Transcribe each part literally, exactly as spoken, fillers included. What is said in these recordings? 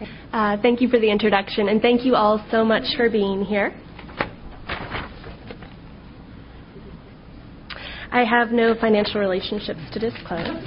Uh, thank you for the introduction, and thank you all so much for being here. I have no financial relationships to disclose.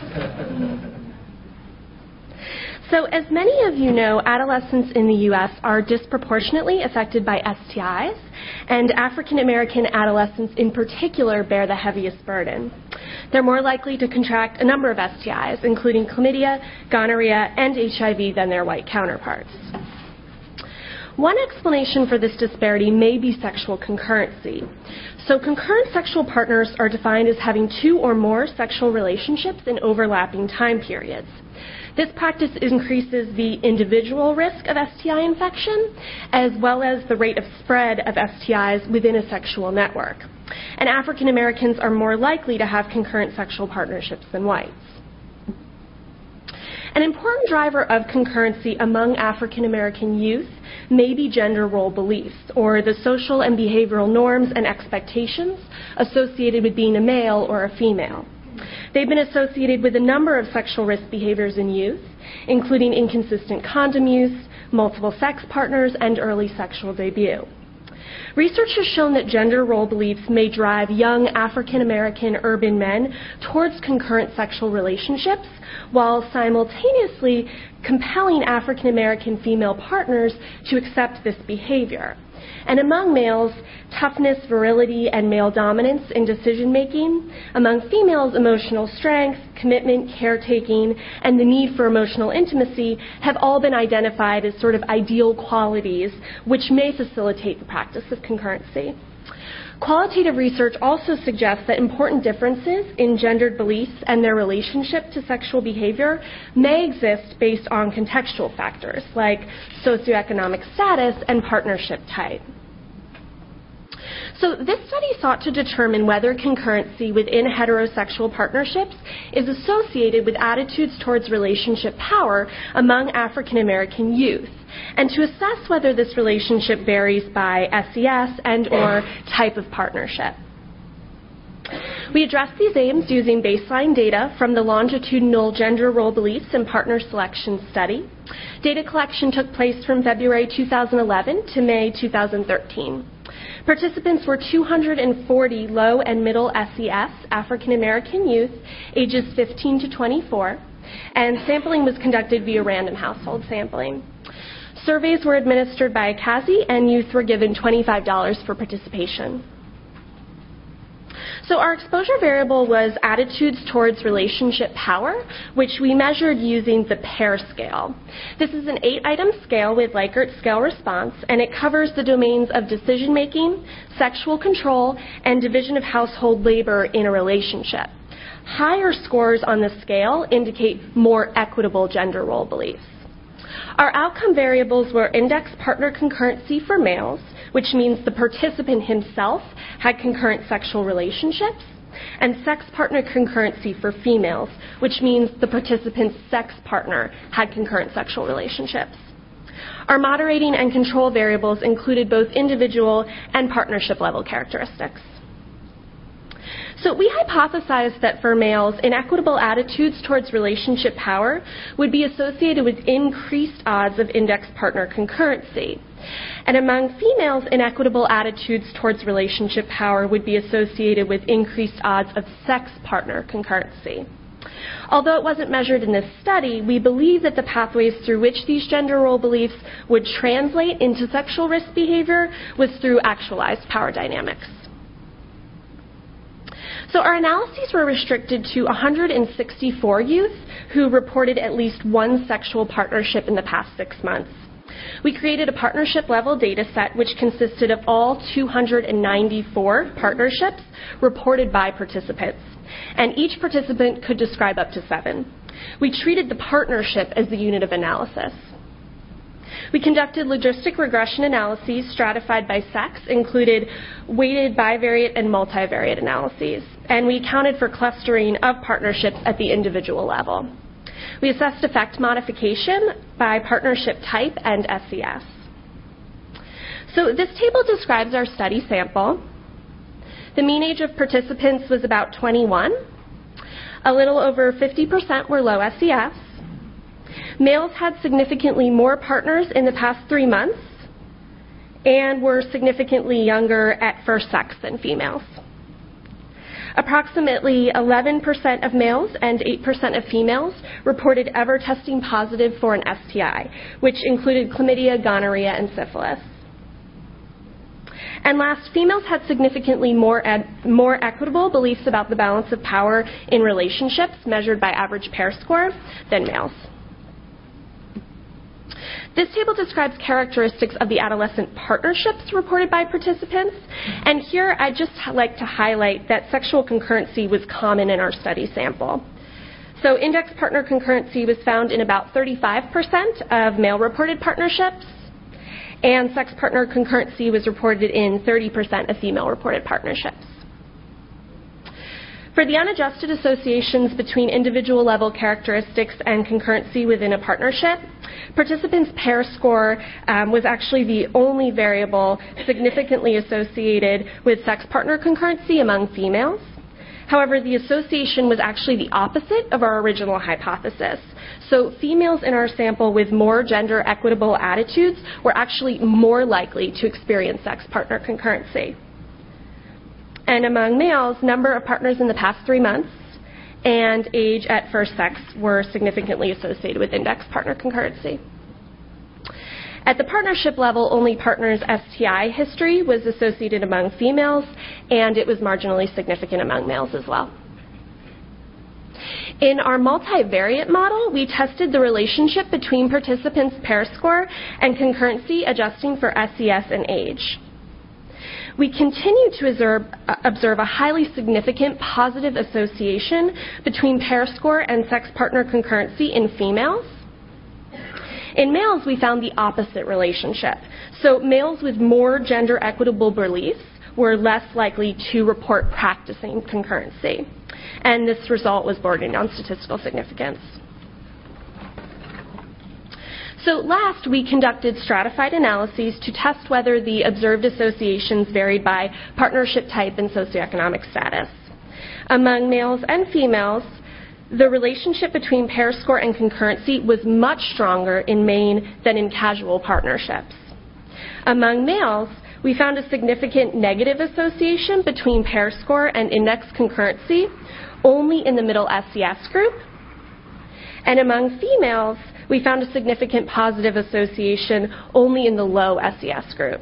So as many of you know, adolescents in the U S are disproportionately affected by S T Is, and African American adolescents in particular bear the heaviest burden. They're more likely to contract a number of S T Is, including chlamydia, gonorrhea, and H I V than their white counterparts. One explanation for this disparity may be sexual concurrency. So concurrent sexual partners are defined as having two or more sexual relationships in overlapping time periods. This practice increases the individual risk of S T I infection, as well as the rate of spread of S T Is within a sexual network. And African Americans are more likely to have concurrent sexual partnerships than whites. An important driver of concurrency among African American youth may be gender role beliefs, or the social and behavioral norms and expectations associated with being a male or a female. They've been associated with a number of sexual risk behaviors in youth, including inconsistent condom use, multiple sex partners, and early sexual debut. Research has shown that gender role beliefs may drive young African American urban men towards concurrent sexual relationships, while simultaneously compelling African American female partners to accept this behavior. And among males, toughness, virility, and male dominance in decision-making. Among females, emotional strength, commitment, caretaking, and the need for emotional intimacy have all been identified as sort of ideal qualities which may facilitate the practice of concurrency. Qualitative research also suggests that important differences in gendered beliefs and their relationship to sexual behavior may exist based on contextual factors like socioeconomic status and partnership type. So this study sought to determine whether concurrency within heterosexual partnerships is associated with attitudes towards relationship power among African American youth, and to assess whether this relationship varies by S E S and or type of partnership. We addressed these aims using baseline data from the longitudinal gender role beliefs and partner selection study. Data collection took place from February two thousand eleven to May two thousand thirteen. Participants were two hundred forty low and middle S E S African American youth, ages fifteen to twenty-four, and sampling was conducted via random household sampling. Surveys were administered by Akazi, and youth were given twenty-five dollars for participation. So our exposure variable was attitudes towards relationship power, which we measured using the PAIR scale. This is an eight-item scale with Likert scale response, and it covers the domains of decision-making, sexual control, and division of household labor in a relationship. Higher scores on the scale indicate more equitable gender role beliefs. Our outcome variables were index partner concurrency for males, which means the participant himself had concurrent sexual relationships, and sex partner concurrency for females, which means the participant's sex partner had concurrent sexual relationships. Our moderating and control variables included both individual and partnership level characteristics. So we hypothesized that for males, inequitable attitudes towards relationship power would be associated with increased odds of index partner concurrency. And among females, inequitable attitudes towards relationship power would be associated with increased odds of sex partner concurrency. Although it wasn't measured in this study, we believe that the pathways through which these gender role beliefs would translate into sexual risk behavior was through actualized power dynamics. So our analyses were restricted to one hundred sixty-four youth who reported at least one sexual partnership in the past six months. We created a partnership-level data set which consisted of all two hundred ninety-four partnerships reported by participants, and each participant could describe up to seven. We treated the partnership as the unit of analysis. We conducted logistic regression analyses stratified by sex, included weighted bivariate and multivariate analyses, and we accounted for clustering of partnerships at the individual level. We assessed effect modification by partnership type and S E S. So this table describes our study sample. The mean age of participants was about twenty-one. A little over fifty percent were low S E S. Males had significantly more partners in the past three months and were significantly younger at first sex than females. Approximately eleven percent of males and eight percent of females reported ever testing positive for an S T I, which included chlamydia, gonorrhea, and syphilis. And last, females had significantly more, ed- more equitable beliefs about the balance of power in relationships measured by average pair score than males. This table describes characteristics of the adolescent partnerships reported by participants, and here I'd just like to highlight that sexual concurrency was common in our study sample. So index partner concurrency was found in about thirty-five percent of male-reported partnerships, and sex partner concurrency was reported in thirty percent of female-reported partnerships. For the unadjusted associations between individual level characteristics and concurrency within a partnership, participants' pair score um, was actually the only variable significantly associated with sex partner concurrency among females. However, the association was actually the opposite of our original hypothesis. So females in our sample with more gender equitable attitudes were actually more likely to experience sex partner concurrency. And among males, number of partners in the past three months and age at first sex were significantly associated with index partner concurrency. At the partnership level, only partners' S T I history was associated among females, and it was marginally significant among males as well. In our multivariate model, we tested the relationship between participants' pair score and concurrency adjusting for S E S and age. We continue to observe, uh, observe a highly significant positive association between pair score and sex partner concurrency in females. In males, we found the opposite relationship. So males with more gender equitable beliefs were less likely to report practicing concurrency. And this result was bordering on statistical significance. So last, we conducted stratified analyses to test whether the observed associations varied by partnership type and socioeconomic status. Among males and females, the relationship between pair score and concurrency was much stronger in main than in casual partnerships. Among males, we found a significant negative association between pair score and index concurrency only in the middle S E S group. And among females, we found a significant positive association only in the low S E S group.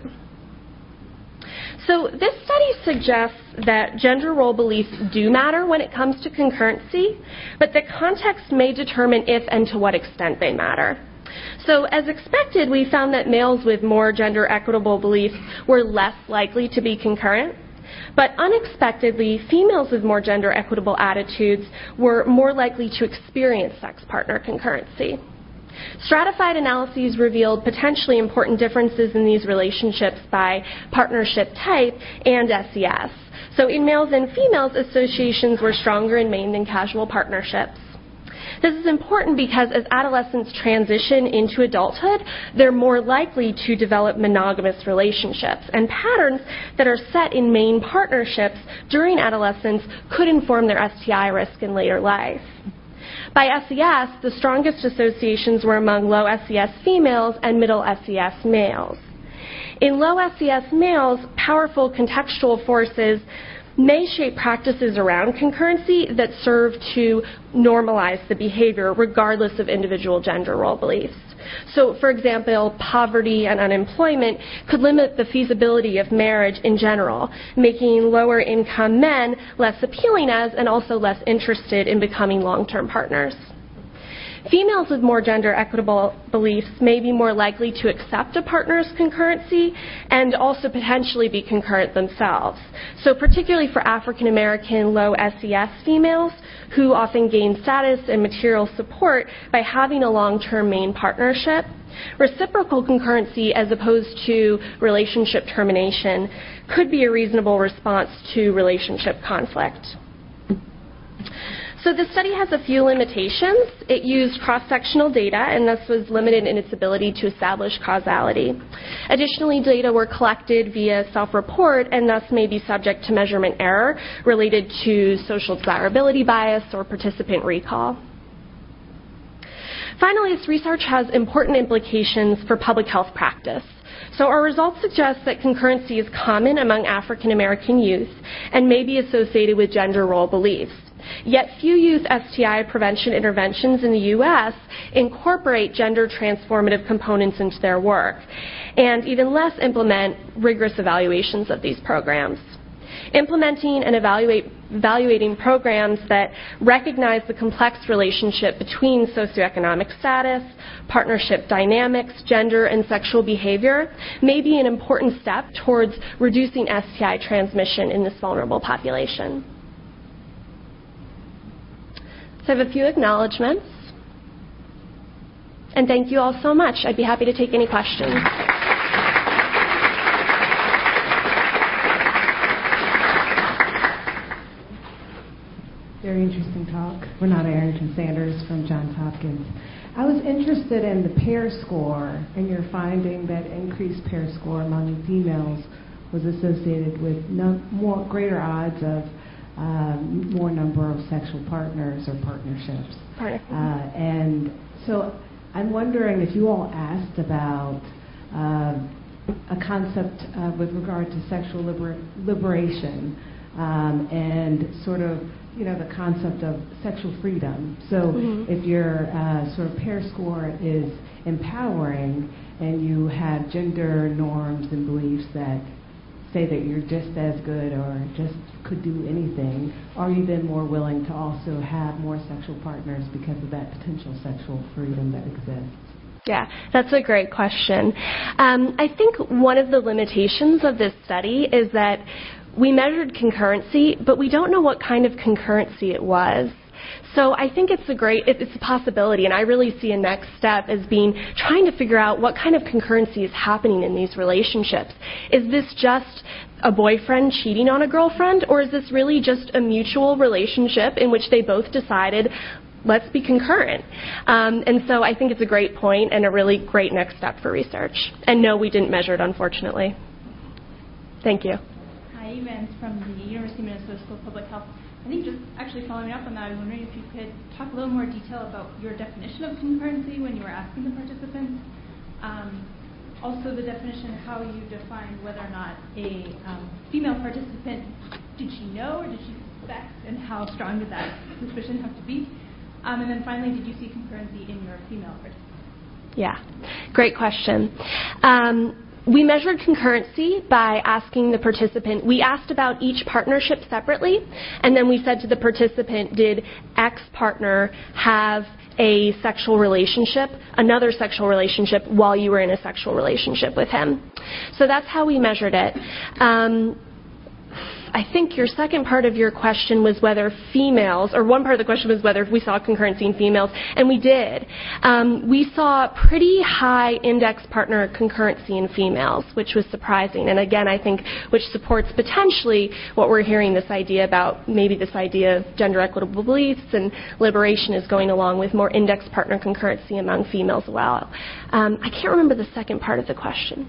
So this study suggests that gender role beliefs do matter when it comes to concurrency, but that context may determine if and to what extent they matter. So as expected, we found that males with more gender equitable beliefs were less likely to be concurrent, but unexpectedly, females with more gender equitable attitudes were more likely to experience sex partner concurrency. Stratified analyses revealed potentially important differences in these relationships by partnership type and S E S. So in males and females, associations were stronger in main than casual partnerships. This is important because as adolescents transition into adulthood, they're more likely to develop monogamous relationships, and patterns that are set in main partnerships during adolescence could inform their S T I risk in later life. By S E S, the strongest associations were among low S E S females and middle S E S males. In low S E S males, powerful contextual forces may shape practices around concurrency that serve to normalize the behavior regardless of individual gender role beliefs. So, for example, poverty and unemployment could limit the feasibility of marriage in general, making lower income men less appealing as and also less interested in becoming long-term partners. Females with more gender equitable beliefs may be more likely to accept a partner's concurrency and also potentially be concurrent themselves. So particularly for African American low S E S females who often gain status and material support by having a long-term main partnership, reciprocal concurrency as opposed to relationship termination could be a reasonable response to relationship conflict. So the study has a few limitations. It used cross-sectional data and thus was limited in its ability to establish causality. Additionally, data were collected via self-report and thus may be subject to measurement error related to social desirability bias or participant recall. Finally, this research has important implications for public health practice. So our results suggest that concurrency is common among African American youth and may be associated with gender role beliefs. Yet few youth S T I prevention interventions in the U S incorporate gender transformative components into their work, and even less implement rigorous evaluations of these programs. Implementing and evaluate, evaluating programs that recognize the complex relationship between socioeconomic status, partnership dynamics, gender, and sexual behavior may be an important step towards reducing S T I transmission in this vulnerable population. So I have a few acknowledgments. And thank you all so much. I'd be happy to take any questions. Very interesting talk. Renata Arrington-Sanders from Johns Hopkins. I was interested in the PAIR score and your finding that increased PAIR score among females was associated with no, more greater odds of um, more number of sexual partners or partnerships. Uh, and so I'm wondering if you all asked about uh, a concept uh, with regard to sexual liber- liberation um, and sort of, you know, the concept of sexual freedom. So mm-hmm. if your uh, sort of PAIR score is empowering and you have gender norms and beliefs that say that you're just as good or just could do anything, are you then more willing to also have more sexual partners because of that potential sexual freedom that exists? Yeah, that's a great question. Um, I think one of the limitations of this study is that we measured concurrency, but we don't know what kind of concurrency it was. So I think it's a great, it's a possibility, and I really see a next step as being trying to figure out what kind of concurrency is happening in these relationships. Is this just a boyfriend cheating on a girlfriend, or is this really just a mutual relationship in which they both decided, let's be concurrent? Um, and so I think it's a great point and a really great next step for research. And no, we didn't measure it, unfortunately. Thank you. Hi, Evans from the University of Minnesota School of Public Health. I think just actually following up on that, I was wondering if you could talk a little more detail about your definition of concurrency when you were asking the participants. Um, also the definition, how you defined whether or not a um, female participant, did she know or did she suspect, and how strong did that suspicion have to be? Um, and then finally, did you see concurrency in your female participants? Yeah, great question. Um, We measured concurrency by asking the participant, we asked about each partnership separately, and then we said to the participant, did X partner have a sexual relationship, another sexual relationship, while you were in a sexual relationship with him? So that's how we measured it. Um, I think your second part of your question was whether females, or one part of the question was whether we saw concurrency in females, and we did. Um, we saw pretty high index partner concurrency in females, which was surprising, and again, I think which supports potentially what we're hearing, this idea about maybe this idea of gender equitable beliefs and liberation is going along with more index partner concurrency among females as well. Um, I can't remember the second part of the question.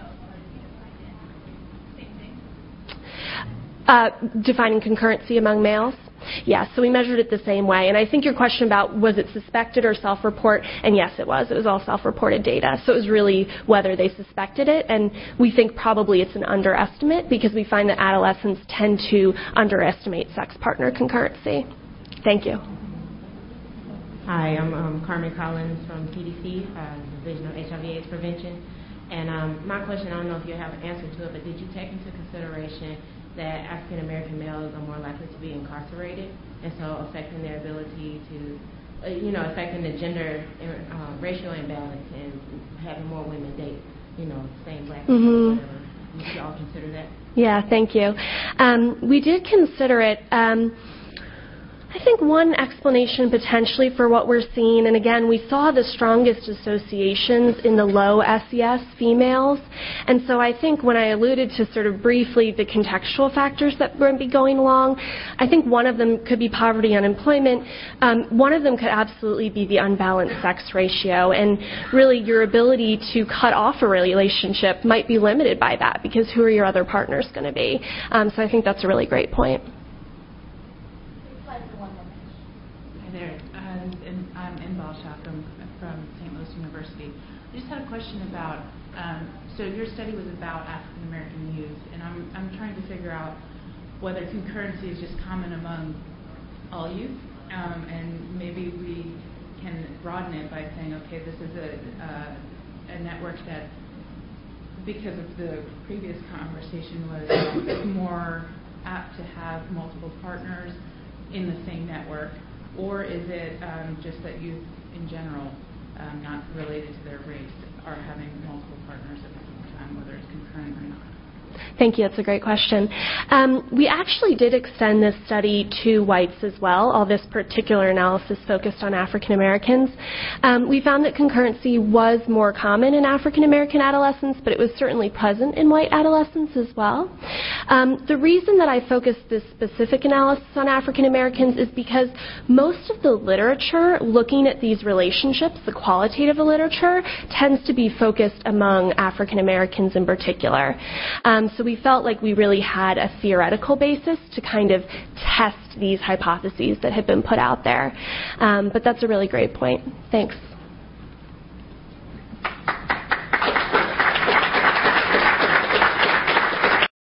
Uh, defining concurrency among males? Yes, so we measured it the same way. And I think your question about was it suspected or self-report, and yes, it was. It was all self-reported data. So it was really whether they suspected it, and we think probably it's an underestimate because we find that adolescents tend to underestimate sex partner concurrency. Thank you. Hi, I'm um, Carmen Collins from C D C, uh, Division of H I V AIDS Prevention. And um, my question, I don't know if you have an answer to it, but did you take into consideration that African American males are more likely to be incarcerated, and so affecting their ability to, uh, you know, affecting the gender uh, racial imbalance and having more women date, you know, same black people, mm-hmm. whatever. Did you all consider that? Yeah, thank you. Um, we did consider it. Um, I think one explanation potentially for what we're seeing, and again, we saw the strongest associations in the low S E S females, and so I think when I alluded to sort of briefly the contextual factors that would be going along, I think one of them could be poverty, unemployment. Um, one of them could absolutely be the unbalanced sex ratio, and really your ability to cut off a relationship might be limited by that, because who are your other partners going to be? Um, so I think that's a really great point. just had a question about, um, so your study was about African American youth, and I'm, I'm trying to figure out whether concurrency is just common among all youth, um, and maybe we can broaden it by saying, okay, this is a, uh, a network that, because of the previous conversation, was more apt to have multiple partners in the same network, or is it um, just that youth in general, um, not related to their race, are having multiple partners at the same time, whether it's concurrent or not? Thank you. That's a great question. Um, we actually did extend this study to whites as well. All this particular analysis focused on African Americans. Um, we found that concurrency was more common in African American adolescents, but it was certainly present in white adolescents as well. Um, the reason that I focused this specific analysis on African Americans is because most of the literature looking at these relationships, the qualitative literature, tends to be focused among African Americans in particular. Um, so we felt like we really had a theoretical basis to kind of test these hypotheses that had been put out there. Um, but that's a really great point. Thanks.